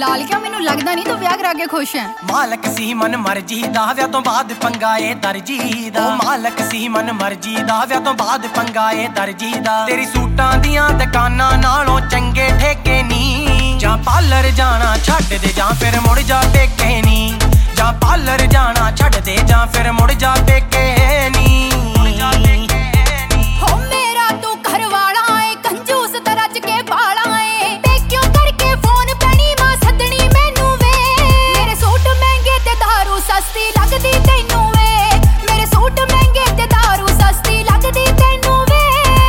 ਲਾਲ ਕਿਉਂ? ਮੈਨੂੰ ਲੱਗਦਾ ਨਹੀਂ ਤੂੰ ਵਿਆਹ ਕਰਾ ਕੇ ਖੁਸ਼ ਹੈ। ਮਾਲਕ ਸੀ ਮਨ ਮਰਜੀ ਦਾ, ਵਿਆਹ ਤੋਂ ਬਾਅਦ ਪੰਗਾ ਏ ਦਰਜੀ ਦਾ। ਮਾਲਕ ਸੀ ਮਨ ਮਰਜੀ ਦਾ, ਵਿਆਹ ਤੋਂ ਬਾਅਦ ਪੰਗਾ ਏ ਦਰਜੀ ਦਾ। ਤੇਰੀ ਸੂਟਾਂ ਦੀਆਂ ਦੁਕਾਨਾਂ ਨਾਲੋਂ ਚੰਗੇ ਠੇਕੇ ਨੀ। ਜਾਂ ਪਾਰਲਰ ਜਾਣਾ ਛੱਡ ਦੇ ਜਾਂ ਫਿਰ ਮੁੜ ਜਾ ਪੇਕੇ ਨੀ। ਜਾਂ ਪਾਰਲਰ ਜਾਣਾ ਛੱਡ ਦੇ ਜਾਂ ਫਿਰ ਮੁੜ ਜਾ ਪੇਕੇ ਨੀ। ਹੋ ਮੇਰਾ ਤੂੰ ਘਰ ਵਾਲਾ ਏ, ਕੰਜੂਸ ਤਾਂ ਰੱਜ ਕੇ ਬਾਲਾ ਏ। ਪੇਕਿਓ ਕਰਕੇ ਫੋਨ ਪੈਣੀ ਮਾਂ ਸੱਦਣੀ ਮੈਨੂੰ ਵੇ। ਮੇਰੇ ਸੂਟ ਮਹਿੰਗੇ ਤੇ ਦਾਰੂ ਸਸਤੀ ਲੱਗਦੀ ਤੈਨੂੰ ਵੇ। ਮੇਰੇ ਸੂਟ ਮਹਿੰਗੇ ਤੇ ਦਾਰੂ ਸਸਤੀ ਲੱਗਦੀ ਤੈਨੂੰ ਵੇ।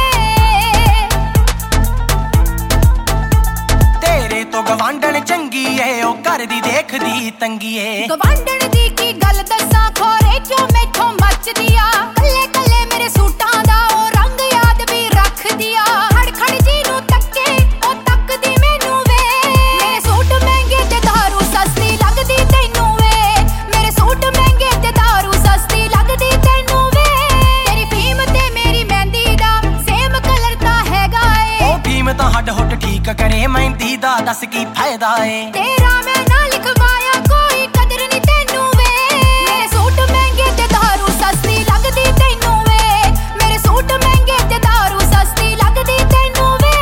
ਤੇਰੇ ਤੋਂ ਗਵਾਂਢਣ ਚੰਗੀ ਏ, ਉਹ ਘਰ ਦੀ ਦੇਖਦੀ ਤੰਗੀ ਏ। ਗਵਾਂਢਣ ਦੀ ਕੀ ਗੱਲ ਦੱਸਾਂ, ਖੋਰੇ ਕਿਉਂ ਮੈਥੋਂ ਮੱਚਦੀ ਆ। ਕੱਲੇ ਕੱਲੇ ਮੇਰੇ ਸੂਟਾਂ ਦਾ ਉਹ ਰੰਗ ਯਾਦ ਵੀ ਰੱਖਦੀ ਆ। ਖੜ ਖੜ ਜੀ ਨੂੰ ਤੱਕੇ ਉਹ ਤੱਕਦੀ ਮੈਨੂੰ ਵੇ। ਮੇਰੇ ਸੂਟ ਮਹਿੰਗੇ ਤੇ ਦਾਰੂ ਸਸਤੀ ਲੱਗਦੀ ਤੈਨੂੰ ਵੇ। ਮੇਰੇ ਸੂਟ ਮਹਿੰਗੇ ਤੇ ਦਾਰੂ ਸਸਤੀ ਲੱਗਦੀ ਤੈਨੂੰ ਵੇ। ਤੇਰੀ ਫੀਮ ਤੇ ਮੇਰੀ ਮਹਿੰਦੀ ਦਾ ਸੇਮ ਕਲਰ ਤਾਂ ਹੈਗਾ ਏ। ਉਹ ਫੀਮ ਤਾਂ ਹੱਡ ਹੁੱਡ ਠੀਕ ਕਰੇ, ਮਹਿੰਦੀ ਦਾ ਦੱਸ ਕੀ ਫਾਇਦਾ ਏ। ਤੇਰਾ ਮੈਂ ਨਾ ਲਿਖਵਾਇਆ ਕੋਈ ਕਦਰ ਨੀ ਤੈਨੂੰ ਵੇ। ਮੇਰੇ ਸੂਟ ਮਹਿੰਗੇ ਤੇ ਦਾਰੂ ਸਸਤੀ ਲੱਗਦੀ ਤੈਨੂੰ ਵੇ। ਮੇਰੇ ਸੂਟ ਮਹਿੰਗੇ ਤੇ ਦਾਰੂ ਸਸਤੀ ਲੱਗਦੀ ਤੈਨੂੰ ਵੇ।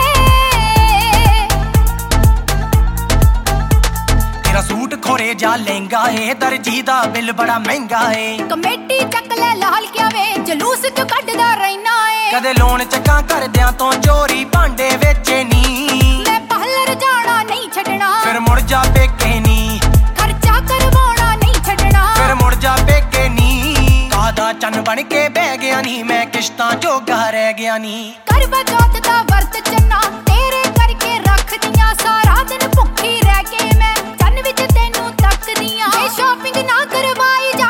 ਤੇਰਾ ਸੂਟ ਖੋਰੇ ਜਾ ਲਹਿੰਗਾ ਏ, ਦਰਜੀ ਦਾ ਬਿੱਲ ਬੜਾ ਮਹਿੰਗਾ ਏ। ਕਮੇਟੀ ਚੱਕ ਲੈ ਲਾਲ ਕਿਆ ਵੇ, ਜਲੂਸ ਕਿਉਂ ਕੱਢਦਾ ਰਹਿਣਾ ਏ। ਕਦੇ ਲੋਨ ਚੱਕਾਂ ਕਰਦਿਆਂ ਤੋਂ ਚੋਰੀ ਭਾਂਡੇ ਵੇਚੇ ਨੀ। ਮੈਂ ਪਾਰਲਰ ਜਾਣਾ ਨਹੀਂ ਛੱਡਣਾ, ਫਿਰ ਮੁੜ ਜਾ ਪੇਕੇ ਨੀ। ਖਰਚਾ ਕਰਵਾਉਣਾ ਨਹੀਂ ਛੱਡਣਾ, ਫਿਰ ਮੁੜ ਜਾ ਪੇਕੇ ਨੀ। ਕਾਦਾ ਚੰਨ ਬਣ ਕੇ ਬਹਿ ਗਿਆ ਨੀ, ਮੈਂ ਕਿਸ਼ਤਾਂ ਜੋਗਾ ਰਹਿ ਗਿਆ ਨੀ। ਕਰਵਾ ਚੌਥ ਦਾ ਵਰਤ ਚੰਨਾ ਤੇਰੇ ਕਰਕੇ ਰੱਖਦੀਆਂ। ਸਾਰਾ ਦਿਨ ਭੁੱਖੀ ਰਹਿ ਕੇ ਮੈਂ ਚੰਨ ਵਿੱਚ ਤੈਨੂੰ ਤੱਕਦੀਆਂ। ਜੇ ਸ਼ਾਪਿੰਗ ਨਾ ਕਰਵਾਈ